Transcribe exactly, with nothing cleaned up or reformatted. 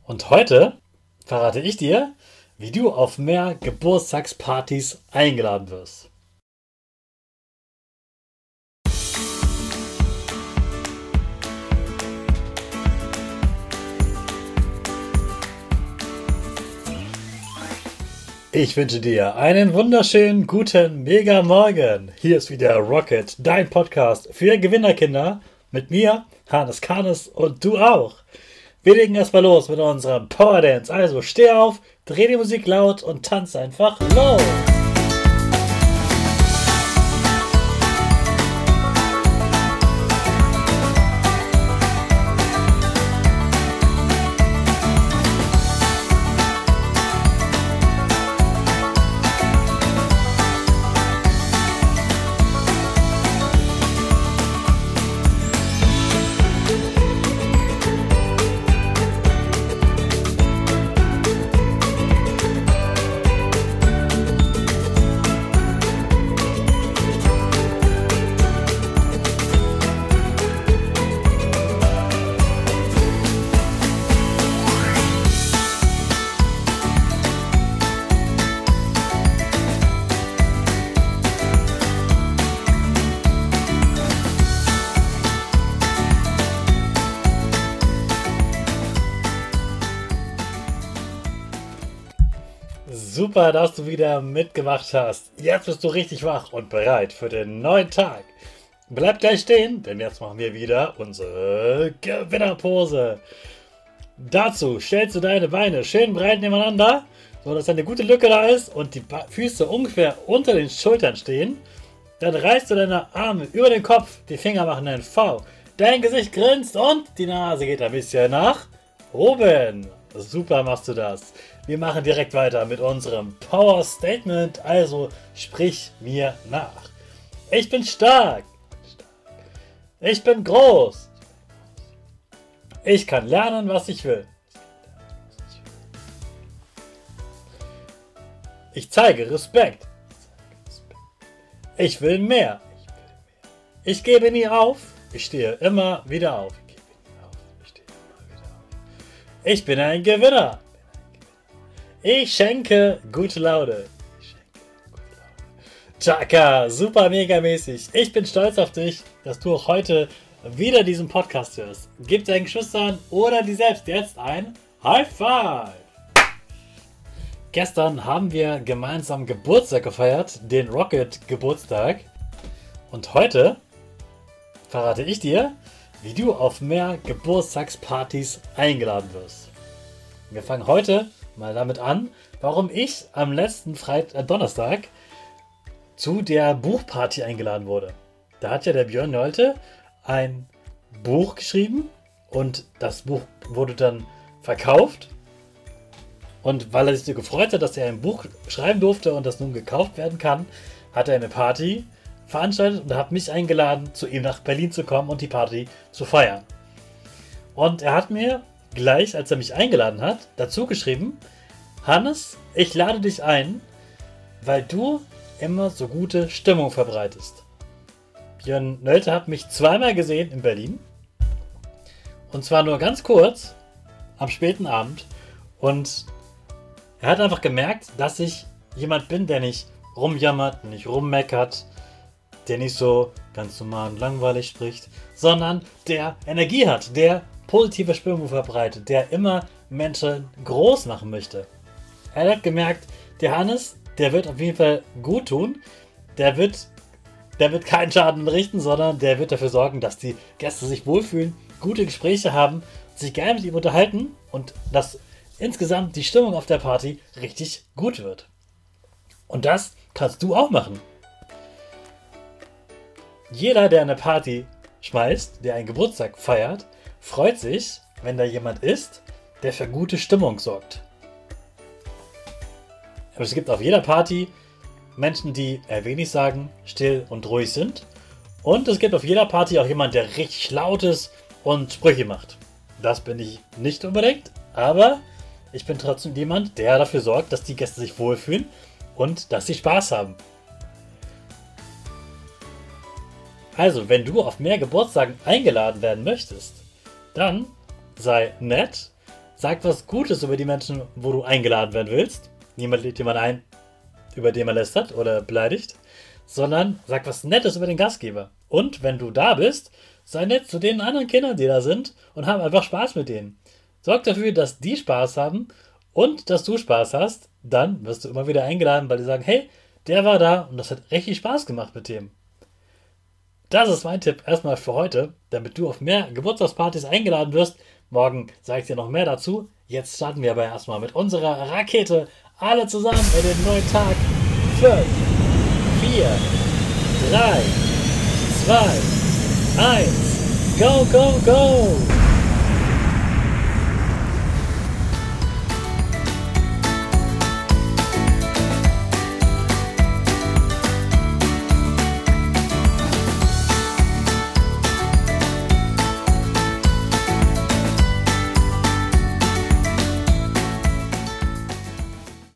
Und heute verrate ich dir, wie du auf mehr Geburtstagspartys eingeladen wirst. Ich wünsche dir einen wunderschönen guten Mega-Morgen. Hier ist wieder Rocket, dein Podcast für Gewinnerkinder. Mit mir, Hannes Karnes, und du auch. Wir legen erstmal los mit unserem Power Dance. Also steh auf, dreh die Musik laut und tanz einfach los. Super, dass du wieder mitgemacht hast. Jetzt bist du richtig wach und bereit für den neuen Tag. Bleib gleich stehen, denn jetzt machen wir wieder unsere Gewinnerpose. Dazu stellst du deine Beine schön breit nebeneinander, sodass eine gute Lücke da ist und die Füße ungefähr unter den Schultern stehen. Dann reißt du deine Arme über den Kopf, die Finger machen ein V. Dein Gesicht grinst und die Nase geht ein bisschen nach oben. Super machst du das. Wir machen direkt weiter mit unserem Power Statement, also sprich mir nach. Ich bin stark. Ich bin groß. Ich kann lernen, was ich will. Ich zeige Respekt. Ich will mehr. Ich gebe nie auf. Ich stehe immer wieder auf. Ich bin ein Gewinner. Ich schenke gute Laune. Chaka, super mega mäßig. Ich bin stolz auf dich, dass du auch heute wieder diesen Podcast hörst. Gib deinen Geschwistern oder dir selbst jetzt ein High Five. Gestern haben wir gemeinsam Geburtstag gefeiert, den Rocket Geburtstag. Und heute verrate ich dir, wie du auf mehr Geburtstagspartys eingeladen wirst. Wir fangen heute mal damit an, warum ich am letzten Freitag, äh, Donnerstag zu der Buchparty eingeladen wurde. Da hat ja der Björn Nolte ein Buch geschrieben und das Buch wurde dann verkauft. Und weil er sich so gefreut hat, dass er ein Buch schreiben durfte und das nun gekauft werden kann, hat er eine Party veranstaltet und hat mich eingeladen, zu ihm nach Berlin zu kommen und die Party zu feiern. Und er hat mir gleich, als er mich eingeladen hat, dazu geschrieben: Hannes, ich lade dich ein, weil du immer so gute Stimmung verbreitest. Björn Nolte hat mich zweimal gesehen in Berlin. Und zwar nur ganz kurz, am späten Abend. Und er hat einfach gemerkt, dass ich jemand bin, der nicht rumjammert, nicht rummeckert, der nicht so ganz normal und langweilig spricht, sondern der Energie hat, der positive Stimmung verbreitet, der immer Menschen groß machen möchte. Er hat gemerkt, der Hannes, der wird auf jeden Fall gut tun, der wird, der wird keinen Schaden richten, sondern der wird dafür sorgen, dass die Gäste sich wohlfühlen, gute Gespräche haben, sich gerne mit ihm unterhalten und dass insgesamt die Stimmung auf der Party richtig gut wird. Und das kannst du auch machen. Jeder, der eine Party schmeißt, der einen Geburtstag feiert, freut sich, wenn da jemand ist, der für gute Stimmung sorgt. Aber es gibt auf jeder Party Menschen, die eher wenig sagen, still und ruhig sind. Und es gibt auf jeder Party auch jemand, der richtig laut ist und Sprüche macht. Das bin ich nicht unbedingt, aber ich bin trotzdem jemand, der dafür sorgt, dass die Gäste sich wohlfühlen und dass sie Spaß haben. Also, wenn du auf mehr Geburtstagen eingeladen werden möchtest, dann sei nett, Sag was Gutes über die Menschen, wo du eingeladen werden willst. Niemand lädt jemanden ein, über den man lästert oder beleidigt, sondern sag was Nettes über den Gastgeber. Und wenn du da bist, sei nett zu den anderen Kindern, die da sind und hab einfach Spaß mit denen. Sorg dafür, dass die Spaß haben und dass du Spaß hast. Dann wirst du immer wieder eingeladen, weil die sagen, hey, der war da und das hat richtig Spaß gemacht mit dem. Das ist mein Tipp erstmal für heute, damit du auf mehr Geburtstagspartys eingeladen wirst. Morgen sage ich dir noch mehr dazu. Jetzt starten wir aber erstmal mit unserer Rakete. Alle zusammen in den neuen Tag. fünf, vier, drei, zwei, eins. Go, go, go!